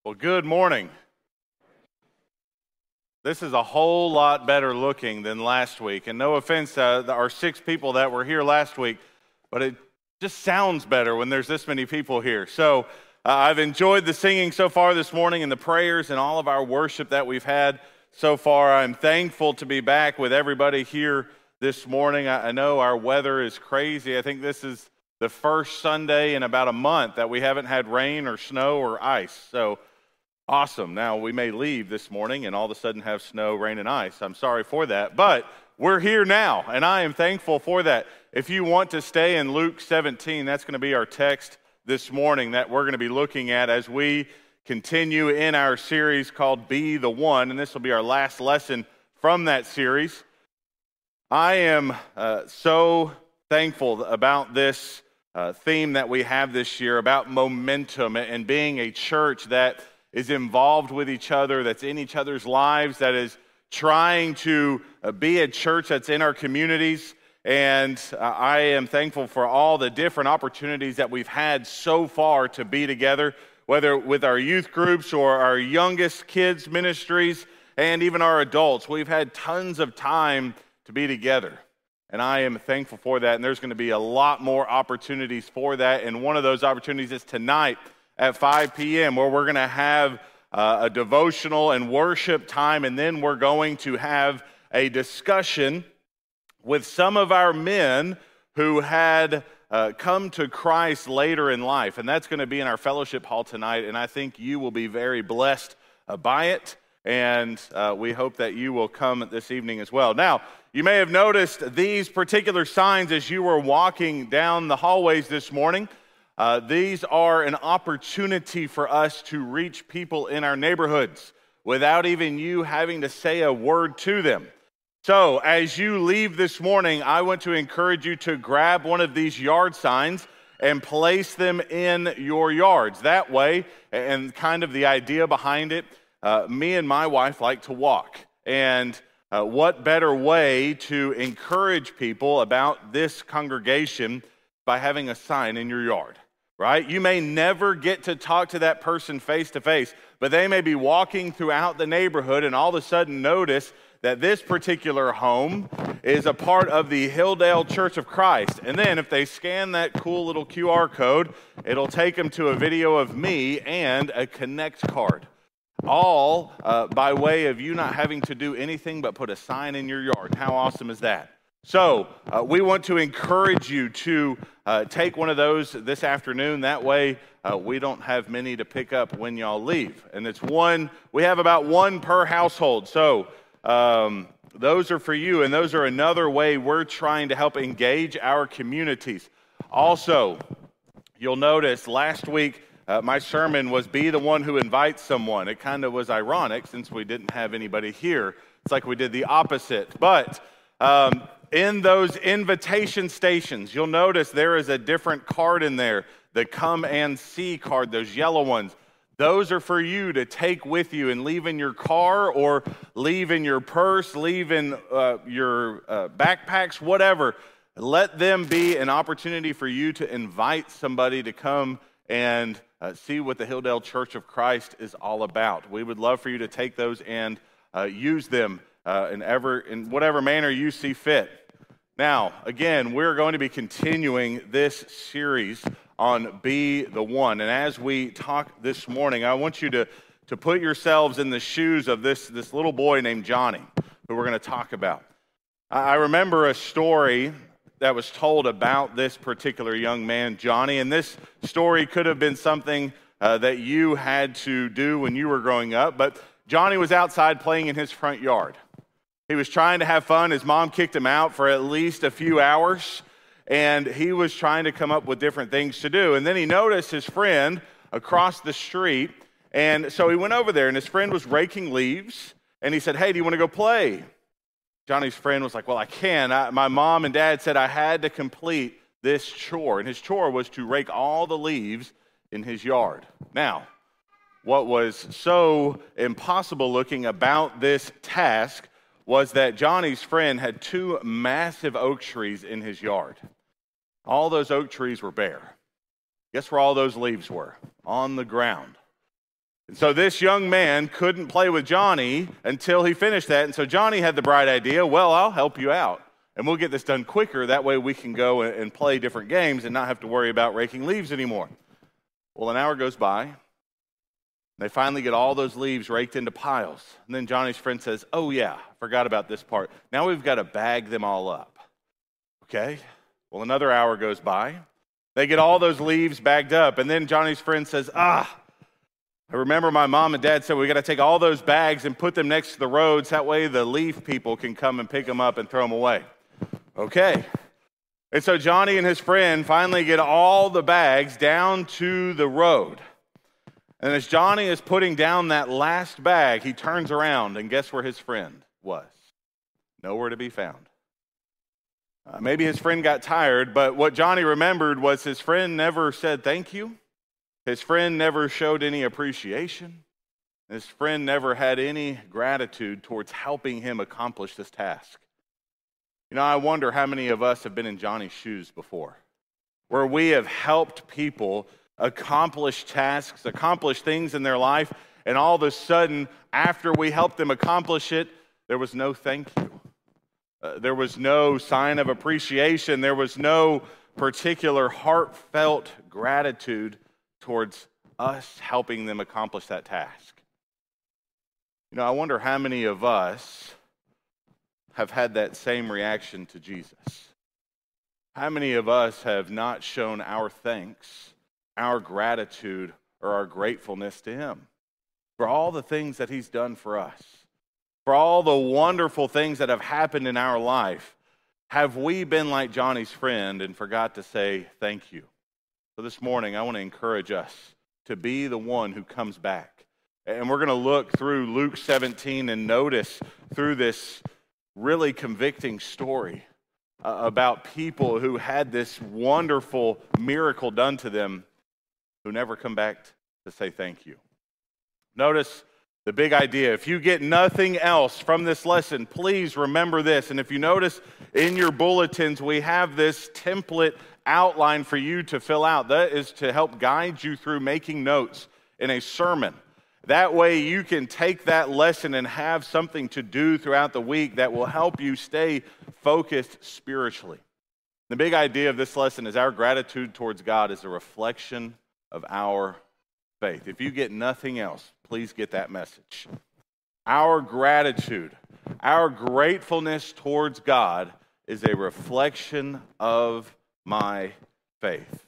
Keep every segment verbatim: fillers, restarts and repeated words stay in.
Well, good morning. This is a whole lot better looking than last week. And no offense to our six people that were here last week, but it just sounds better when there's this many people here. So uh, I've enjoyed the singing so far this morning and the prayers and all of our worship that we've had so far. I'm thankful to be back with everybody here this morning. I, I know our weather is crazy. I think this is the first Sunday in about a month that we haven't had rain or snow or ice. So awesome. Now, we may leave this morning and all of a sudden have snow, rain, and ice. I'm sorry for that, but we're here now, and I am thankful for that. If you want to stay in Luke seventeen, that's going to be our text this morning that we're going to be looking at as we continue in our series called Be the One, and this will be our last lesson from that series. I am uh, so thankful about this uh, theme that we have this year about momentum and being a church that is involved with each other, that's in each other's lives, that is trying to uh, be a church that's in our communities. And uh, I am thankful for all the different opportunities that we've had so far to be together, whether with our youth groups or our youngest kids ministries and even our adults. We've had tons of time to be together. And I am thankful for that. And there's going to be a lot more opportunities for that. And one of those opportunities is tonight at five p.m. where we're going to have uh, a devotional and worship time, and then we're going to have a discussion with some of our men who had uh, come to Christ later in life, and that's going to be in our fellowship hall tonight, and I think you will be very blessed uh, by it, and uh, we hope that you will come this evening as well. Now, you may have noticed these particular signs as you were walking down the hallways this morning. Uh, these are an opportunity for us to reach people in our neighborhoods without even you having to say a word to them. So as you leave this morning, I want to encourage you to grab one of these yard signs and place them in your yards. That way, and kind of the idea behind it, uh, me and my wife like to walk. And uh, what better way to encourage people about this congregation by having a sign in your yard? Right? You may never get to talk to that person face to face, but they may be walking throughout the neighborhood and all of a sudden notice that this particular home is a part of the Hilldale Church of Christ. And then if they scan that cool little Q R code, it'll take them to a video of me and a Connect card. All uh, by way of you not having to do anything but put a sign in your yard. How awesome is that? So uh, we want to encourage you to uh, take one of those this afternoon. That way uh, we don't have many to pick up when y'all leave. And it's one, we have about one per household. So um, those are for you. And those are another way we're trying to help engage our communities. Also, you'll notice last week uh, my sermon was Be the One Who Invites Someone. It kind of was ironic since we didn't have anybody here. It's like we did the opposite. But um, in those invitation stations, you'll notice there is a different card in there, the Come and See card, those yellow ones. Those are for you to take with you and leave in your car or leave in your purse, leave in uh, your uh, backpacks, whatever. Let them be an opportunity for you to invite somebody to come and uh, see what the Hilldale Church of Christ is all about. We would love for you to take those and uh, use them uh, in, ever, in whatever manner you see fit. Now, again, we're going to be continuing this series on Be the One. And as we talk this morning, I want you to, to put yourselves in the shoes of this, this little boy named Johnny, who we're going to talk about. I remember a story that was told about this particular young man, Johnny, and this story could have been something uh, that you had to do when you were growing up, but Johnny was outside playing in his front yard. He was trying to have fun. His mom kicked him out for at least a few hours, and he was trying to come up with different things to do. And then he noticed his friend across the street, and so he went over there, and his friend was raking leaves, and he said, "Hey, do you want to go play?" Johnny's friend was like, "Well, I can. I, my mom and dad said I had to complete this chore," and his chore was to rake all the leaves in his yard. Now, what was so impossible looking about this task was that Johnny's friend had two massive oak trees in his yard. All those oak trees were bare. Guess where all those leaves were? On the ground. And so this young man couldn't play with Johnny until he finished that. And so Johnny had the bright idea, well, I'll help you out. And we'll get this done quicker. That way we can go and play different games and not have to worry about raking leaves anymore. Well, an hour goes by. They finally get all those leaves raked into piles. And then Johnny's friend says, oh yeah, I forgot about this part. Now we've got to bag them all up. Okay, well, another hour goes by. They get all those leaves bagged up. And then Johnny's friend says, ah, I remember my mom and dad said we got to take all those bags and put them next to the roads. That way the leaf people can come and pick them up and throw them away. Okay. And so Johnny and his friend finally get all the bags down to the road. And as Johnny is putting down that last bag, he turns around, and guess where his friend was? Nowhere to be found. Uh, maybe his friend got tired, but what Johnny remembered was his friend never said thank you. His friend never showed any appreciation. His friend never had any gratitude towards helping him accomplish this task. You know, I wonder how many of us have been in Johnny's shoes before, where we have helped people accomplish tasks, accomplish things in their life, and all of a sudden, after we helped them accomplish it, there was no thank you. Uh, there was no sign of appreciation. There was no particular heartfelt gratitude towards us helping them accomplish that task. You know, I wonder how many of us have had that same reaction to Jesus. How many of us have not shown our thanks, our gratitude, or our gratefulness to him for all the things that he's done for us, for all the wonderful things that have happened in our life? Have we been like Johnny's friend and forgot to say thank you? So this morning, I want to encourage us to be the one who comes back. And we're going to look through Luke seventeen and notice through this really convicting story uh, about people who had this wonderful miracle done to them who never come back to say thank you. Notice the big idea. If you get nothing else from this lesson, please remember this. And if you notice in your bulletins, we have this template outline for you to fill out. That is to help guide you through making notes in a sermon. That way you can take that lesson and have something to do throughout the week that will help you stay focused spiritually. The big idea of this lesson is our gratitude towards God is a reflection of our faith. If you get nothing else, please get that message. Our gratitude, our gratefulness towards God is a reflection of my faith.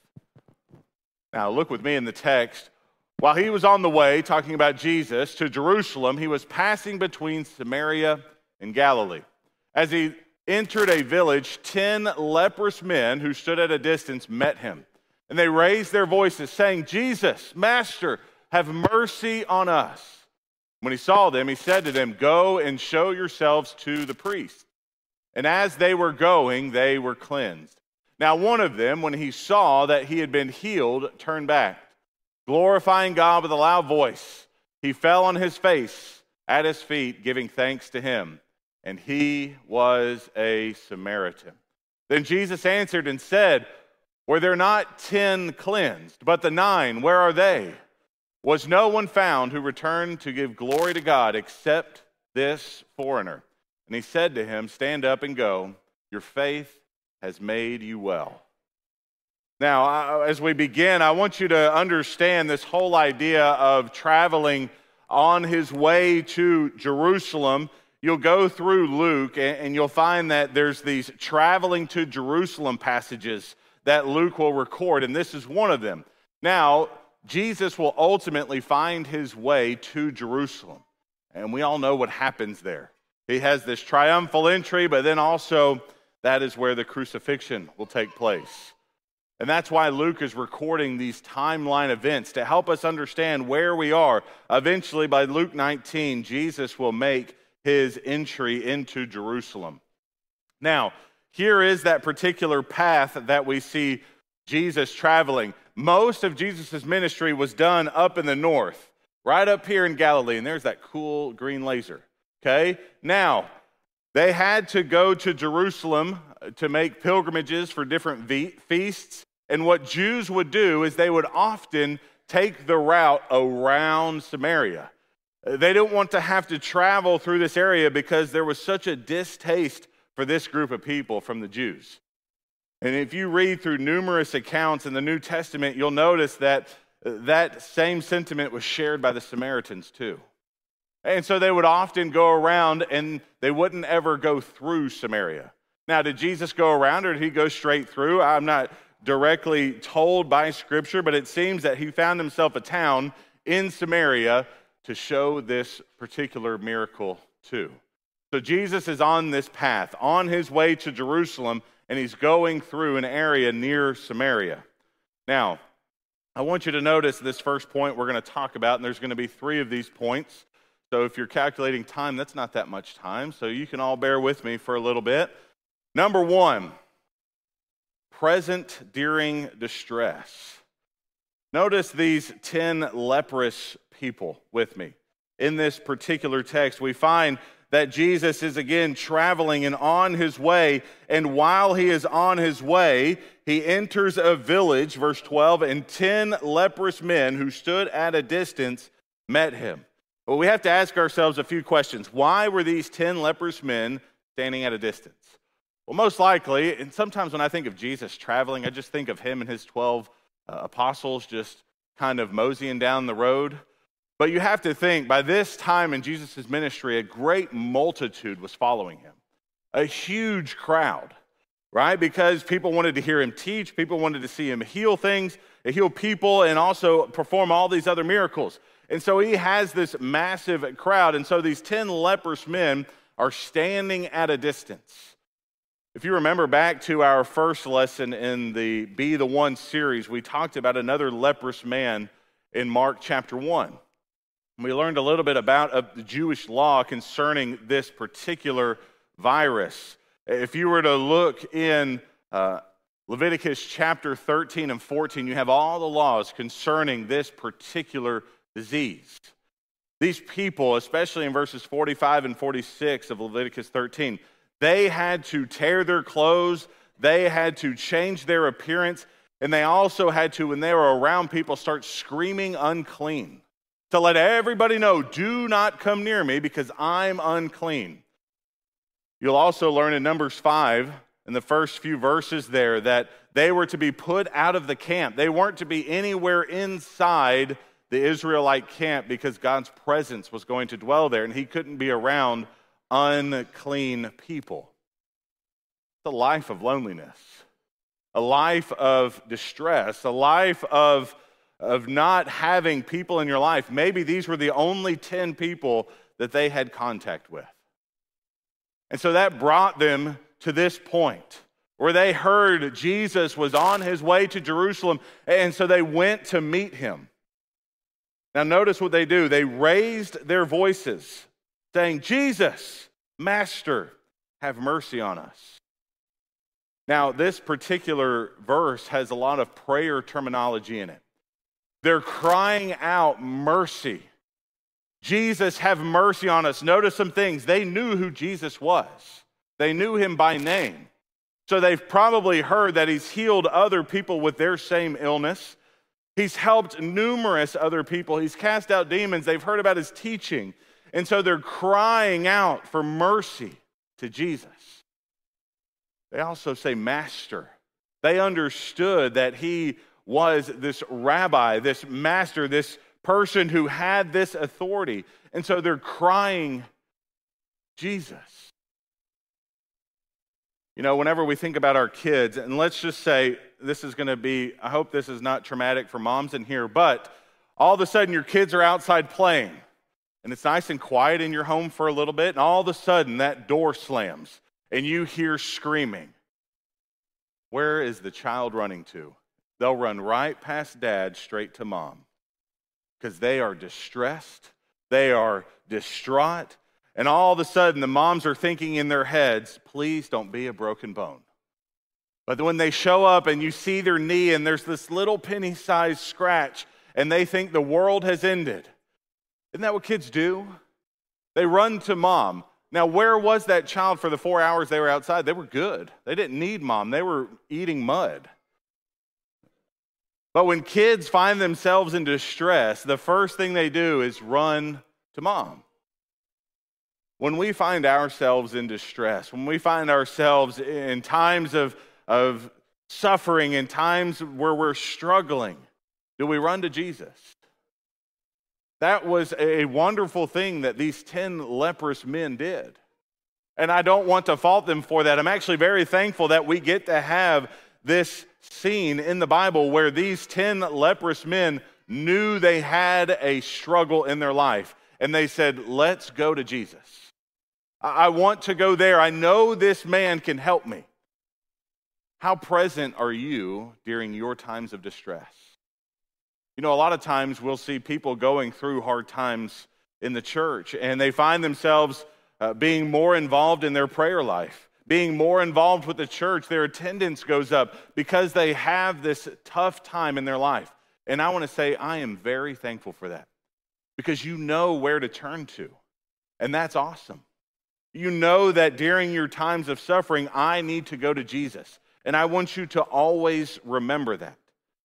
Now look with me in the text. While he was on the way, talking about Jesus, to Jerusalem, he was passing between Samaria and Galilee. As he entered a village, ten leprous men who stood at a distance met him. And they raised their voices, saying, Jesus, Master, have mercy on us. When he saw them, he said to them, Go and show yourselves to the priest. And as they were going, they were cleansed. Now one of them, when he saw that he had been healed, turned back, glorifying God with a loud voice. He fell on his face at his feet, giving thanks to him. And he was a Samaritan. Then Jesus answered and said, Were there not ten cleansed, but the nine, where are they? Was no one found who returned to give glory to God except this foreigner? And he said to him, Stand up and go. Your faith has made you well. Now, as we begin, I want you to understand this whole idea of traveling on his way to Jerusalem. You'll go through Luke, and you'll find that there's these traveling to Jerusalem passages that Luke will record, and this is one of them. Now, Jesus will ultimately find his way to Jerusalem, and we all know what happens there. He has this triumphal entry, but then also that is where the crucifixion will take place. And that's why Luke is recording these timeline events to help us understand where we are. Eventually, by Luke nineteen, Jesus will make his entry into Jerusalem. Now, here is that particular path that we see Jesus traveling. Most of Jesus' ministry was done up in the north, right up here in Galilee, and there's that cool green laser, okay? Now, they had to go to Jerusalem to make pilgrimages for different feasts. And what Jews would do is they would often take the route around Samaria. They didn't want to have to travel through this area because there was such a distaste for this group of people from the Jews. And if you read through numerous accounts in the New Testament, you'll notice that that same sentiment was shared by the Samaritans too. And so they would often go around and they wouldn't ever go through Samaria. Now, did Jesus go around or did he go straight through? I'm not directly told by Scripture, but it seems that he found himself a town in Samaria to show this particular miracle too. So Jesus is on this path, on his way to Jerusalem, and he's going through an area near Samaria. Now, I want you to notice this first point we're going to talk about, and there's going to be three of these points. So if you're calculating time, that's not that much time, so you can all bear with me for a little bit. Number one, present during distress. Notice these ten leprous people with me. In this particular text, we find that Jesus is again traveling and on his way, and while he is on his way, he enters a village, verse twelve, and ten leprous men who stood at a distance met him. Well, we have to ask ourselves a few questions. Why were these ten leprous men standing at a distance? Well, most likely, and sometimes when I think of Jesus traveling, I just think of him and his twelve uh, apostles just kind of moseying down the road. But you have to think, by this time in Jesus' ministry, a great multitude was following him. A huge crowd, right? Because people wanted to hear him teach, people wanted to see him heal things, heal people, and also perform all these other miracles. And so he has this massive crowd, and so these ten leprous men are standing at a distance. If you remember back to our first lesson in the Be the One series, we talked about another leprous man in Mark chapter one. We learned a little bit about the Jewish law concerning this particular virus. If you were to look in uh, Leviticus chapter thirteen and fourteen, you have all the laws concerning this particular disease. These people, especially in verses forty-five and forty-six of Leviticus thirteen, they had to tear their clothes, they had to change their appearance, and they also had to, when they were around people, start screaming unclean. To let everybody know, do not come near me because I'm unclean. You'll also learn in Numbers five, in the first few verses there, that they were to be put out of the camp. They weren't to be anywhere inside the Israelite camp because God's presence was going to dwell there, and he couldn't be around unclean people. It's a life of loneliness, a life of distress, a life of of not having people in your life. Maybe these were the only ten people that they had contact with. And so that brought them to this point where they heard Jesus was on his way to Jerusalem, and so they went to meet him. Now notice what they do. They raised their voices, saying, Jesus, Master, have mercy on us. Now, this particular verse has a lot of prayer terminology in it. They're crying out mercy. Jesus, have mercy on us. Notice some things. They knew who Jesus was. They knew him by name. So they've probably heard that he's healed other people with their same illness. He's helped numerous other people. He's cast out demons. They've heard about his teaching. And so they're crying out for mercy to Jesus. They also say, Master. They understood that he was this rabbi, this master, this person who had this authority. And so they're crying, Jesus. You know, whenever we think about our kids, and let's just say this is going to be, I hope this is not traumatic for moms in here, but all of a sudden your kids are outside playing, and it's nice and quiet in your home for a little bit, and all of a sudden that door slams, and you hear screaming. Where is the child running to? They'll run right past dad straight to mom because they are distressed, they are distraught, and all of a sudden the moms are thinking in their heads, please don't be a broken bone. But when they show up and you see their knee and there's this little penny-sized scratch and they think the world has ended. Isn't that what kids do? They run to mom. Now, where was that child for the four hours they were outside? They were good. They didn't need mom. They were eating mud. But when kids find themselves in distress, the first thing they do is run to mom. When we find ourselves in distress, when we find ourselves in times of, of suffering, in times where we're struggling, do we run to Jesus? That was a wonderful thing that these ten leprous men did. And I don't want to fault them for that. I'm actually very thankful that we get to have this scene in the Bible where these ten leprous men knew they had a struggle in their life. And they said, let's go to Jesus. I want to go there. I know this man can help me. How present are you during your times of distress? You know, a lot of times we'll see people going through hard times in the church, and they find themselves uh, being more involved in their prayer life, being more involved with the church. Their attendance goes up because they have this tough time in their life. And I want to say I am very thankful for that, because you know where to turn to, and that's awesome. You know that during your times of suffering, I need to go to Jesus, and I want you to always remember that.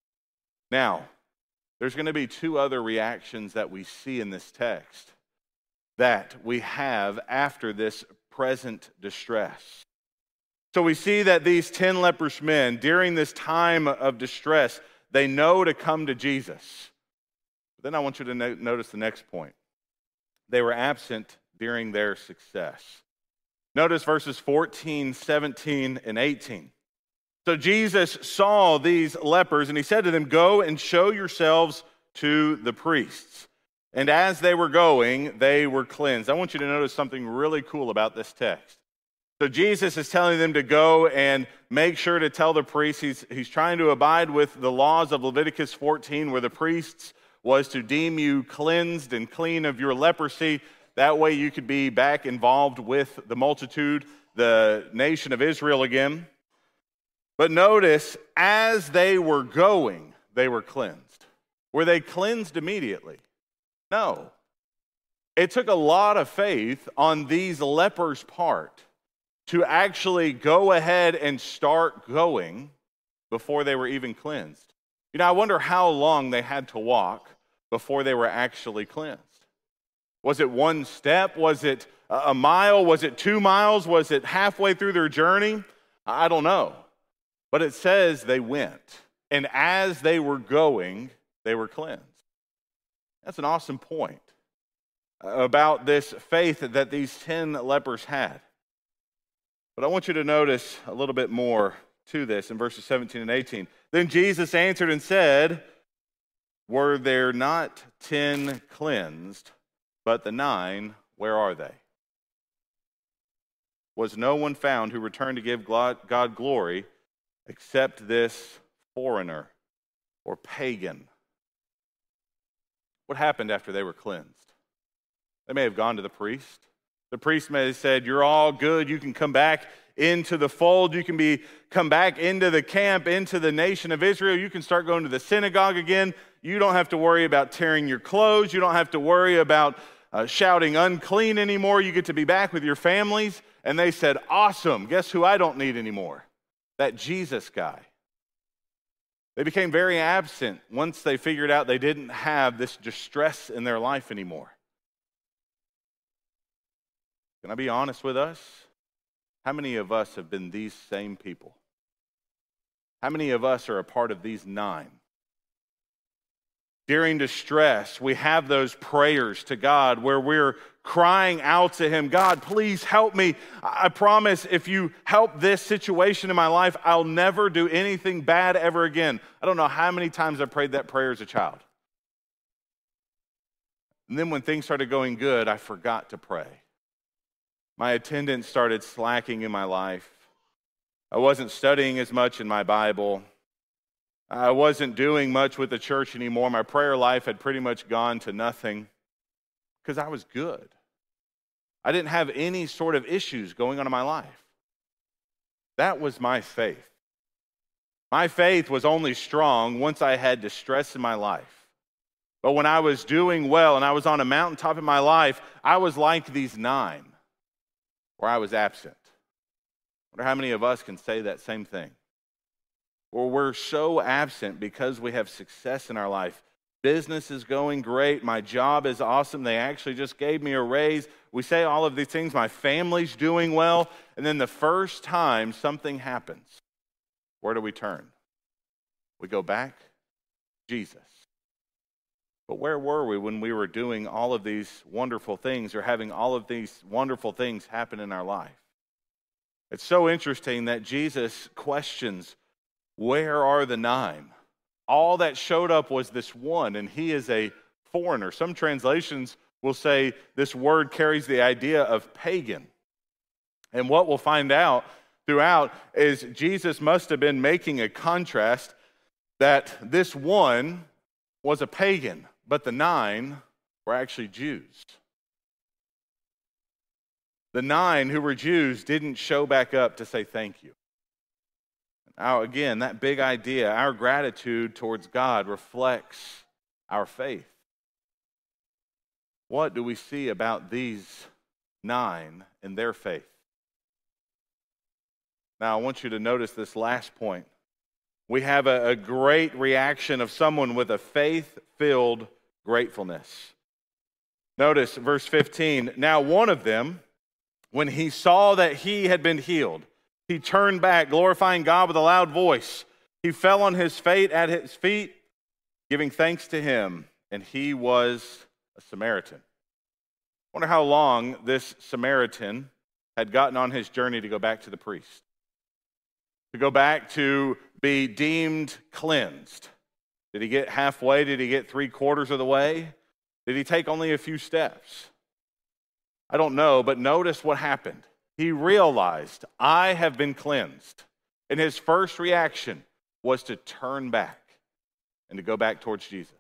Now, there's going to be two other reactions that we see in this text that we have after this present distress. So we see that these ten leprous men, during this time of distress, they know to come to Jesus. But then I want you to no- notice the next point. They were absent during their success. Notice verses fourteen, seventeen, and eighteen. So Jesus saw these lepers, and he said to them, go and show yourselves to the priests. And as they were going, they were cleansed. I want you to notice something really cool about this text. So Jesus is telling them to go and make sure to tell the priests. He's, he's trying to abide with the laws of Leviticus fourteen, where the priests was to deem you cleansed and clean of your leprosy. That way you could be back involved with the multitude, the nation of Israel again. But notice, as they were going, they were cleansed. Were they cleansed immediately? No. It took a lot of faith on these lepers' part to actually go ahead and start going before they were even cleansed. You know, I wonder how long they had to walk before they were actually cleansed. Was it one step? Was it a mile? Was it two miles? Was it halfway through their journey? I don't know. But it says they went, and as they were going, they were cleansed. That's an awesome point about this faith that these ten lepers had. But I want you to notice a little bit more to this in verses seventeen and eighteen. Then Jesus answered and said, were there not ten cleansed, but the nine, where are they? Was no one found who returned to give God glory except this foreigner or pagan? What happened after they were cleansed? They may have gone to the priest. The priest may have said, you're all good. You can come back into the fold. You can be come back into the camp, into the nation of Israel. You can start going to the synagogue again. You don't have to worry about tearing your clothes. You don't have to worry about uh, shouting unclean anymore. You get to be back with your families. And they said, awesome. Guess who I don't need anymore? That Jesus guy. They became very absent once they figured out they didn't have this distress in their life anymore. Can I be honest with us? How many of us have been these same people? How many of us are a part of these nine? During distress, we have those prayers to God where we're crying out to Him, God, please help me. I promise if you help this situation in my life, I'll never do anything bad ever again. I don't know how many times I prayed that prayer as a child. And then when things started going good, I forgot to pray. My attendance started slacking in my life. I wasn't studying as much in my Bible. I wasn't doing much with the church anymore. My prayer life had pretty much gone to nothing because I was good. I didn't have any sort of issues going on in my life. That was my faith. My faith was only strong once I had distress in my life. But when I was doing well and I was on a mountaintop in my life, I was like these nine, where I was absent. I wonder how many of us can say that same thing. or we're so absent because we have success in our life. Business is going great. My job is awesome. They actually just gave me a raise. We say all of these things. My family's doing well. And then the first time something happens, where do we turn? We go back to Jesus. But where were we when we were doing all of these wonderful things or having all of these wonderful things happen in our life? It's so interesting that Jesus questions, where are the nine? All that showed up was this one, and he is a foreigner. Some translations will say this word carries the idea of pagan. And what we'll find out throughout is Jesus must have been making a contrast that this one was a pagan, but the nine were actually Jews. The nine who were Jews didn't show back up to say thank you. Now, again, that big idea, our gratitude towards God reflects our faith. What do we see about these nine in their faith? Now, I want you to notice this last point. We have a, a great reaction of someone with a faith-filled gratefulness. Notice verse fifteen. Now, one of them, when he saw that he had been healed, he turned back, glorifying God with a loud voice. He fell on his face at his feet, giving thanks to him, and he was a Samaritan. I wonder how long this Samaritan had gotten on his journey to go back to the priest, to go back to be deemed cleansed. Did he get halfway? Did he get three quarters of the way? Did he take only a few steps? I don't know, but notice what happened. He realized, I have been cleansed. And his first reaction was to turn back and to go back towards Jesus.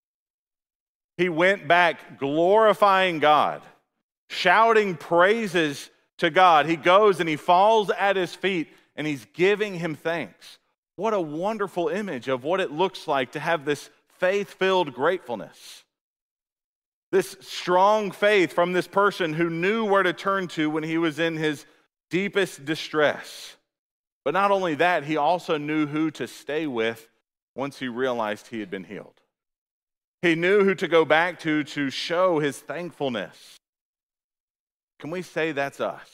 He went back glorifying God, shouting praises to God. He goes and he falls at his feet and he's giving him thanks. What a wonderful image of what it looks like to have this faith-filled gratefulness. This strong faith from this person who knew where to turn to when he was in his deepest distress. But not only that, he also knew who to stay with once he realized he had been healed. He knew who to go back to to show his thankfulness. Can we say that's us?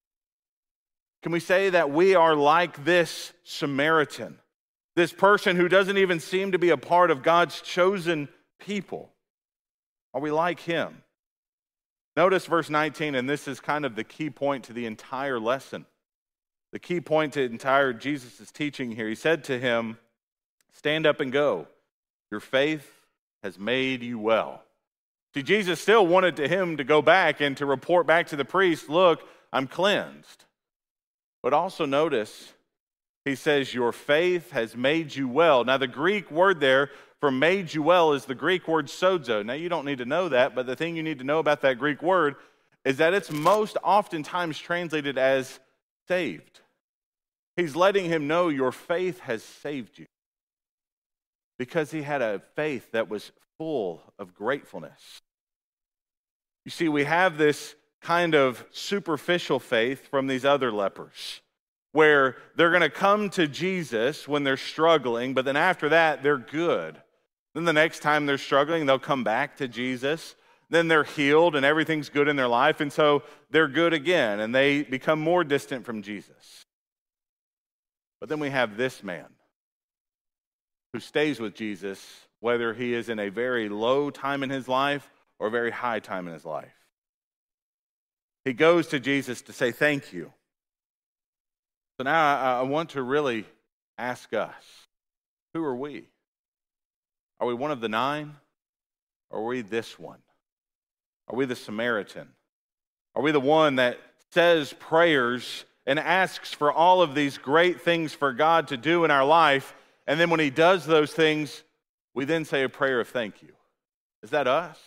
Can we say that we are like this Samaritan, this person who doesn't even seem to be a part of God's chosen people? Are we like him? Notice verse nineteen, and this is kind of the key point to the entire lesson. The key point to entire Jesus' teaching here. He said to him, stand up and go. Your faith has made you well. See, Jesus still wanted to him to go back and to report back to the priest, look, I'm cleansed. But also notice, he says, your faith has made you well. Now, the Greek word there for made you well is the Greek word sozo. Now, you don't need to know that, but the thing you need to know about that Greek word is that it's most oftentimes translated as saved. He's letting him know your faith has saved you because he had a faith that was full of gratefulness. You see, we have this kind of superficial faith from these other lepers, where they're going to come to Jesus when they're struggling, but then after that, they're good. Then the next time they're struggling, they'll come back to Jesus. Then they're healed and everything's good in their life, and so they're good again, and they become more distant from Jesus. But then we have this man who stays with Jesus, whether he is in a very low time in his life or a very high time in his life. He goes to Jesus to say thank you. So now I, I want to really ask us, who are we? Are we one of the nine? Or are we this one? Are we the Samaritan? Are we the one that says prayers and asks for all of these great things for God to do in our life, and then when he does those things, we then say a prayer of thank you? Is that us?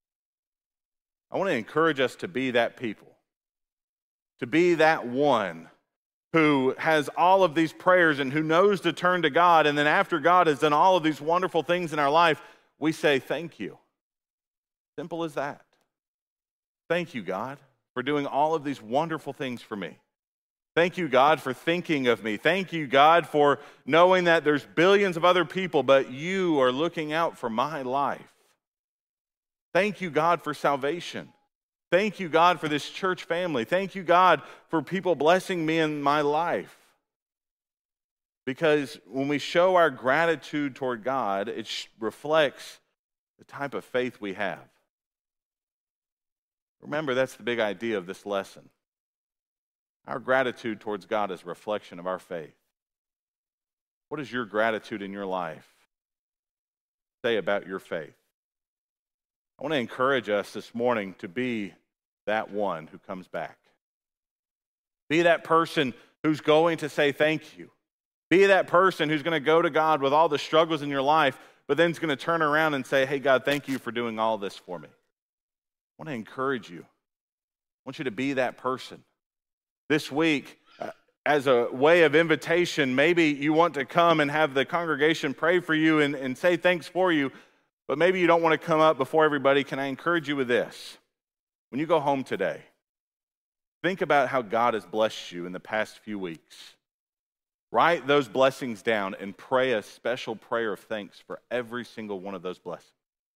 I want to encourage us to be that people, to be that one who has all of these prayers and who knows to turn to God, and then after God has done all of these wonderful things in our life, we say thank you. Simple as that. Thank you, God, for doing all of these wonderful things for me. Thank you, God, for thinking of me. Thank you, God, for knowing that there's billions of other people, but you are looking out for my life. Thank you, God, for salvation. Thank you, God, for this church family. Thank you, God, for people blessing me in my life. Because when we show our gratitude toward God, it reflects the type of faith we have. Remember, that's the big idea of this lesson. Our gratitude towards God is a reflection of our faith. What is your gratitude in your life say about your faith? I want to encourage us this morning to be that one who comes back. Be that person who's going to say thank you. Be that person who's going to go to God with all the struggles in your life, but then is going to turn around and say, hey, God, thank you for doing all this for me. I want to encourage you. I want you to be that person. This week, uh, as a way of invitation, maybe you want to come and have the congregation pray for you and, and say thanks for you, but maybe you don't want to come up before everybody. Can I encourage you with this? When you go home today, think about how God has blessed you in the past few weeks. Write those blessings down and pray a special prayer of thanks for every single one of those blessings.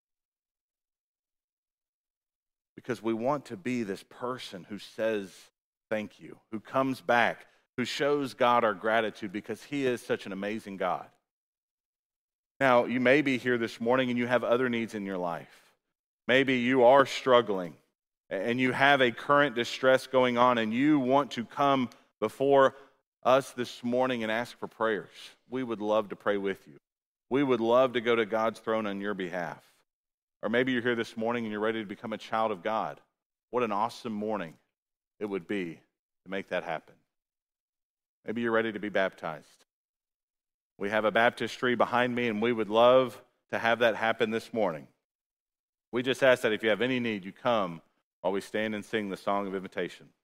Because we want to be this person who says thank you, who comes back, who shows God our gratitude because he is such an amazing God. Now, you may be here this morning and you have other needs in your life. Maybe you are struggling and you have a current distress going on and you want to come before us this morning and ask for prayers. We would love to pray with you. We would love to go to God's throne on your behalf. Or maybe you're here this morning and you're ready to become a child of God. What an awesome morning it would be to make that happen. Maybe you're ready to be baptized. We have a baptistry behind me, and we would love to have that happen this morning. We just ask that if you have any need, you come while we stand and sing the song of invitation.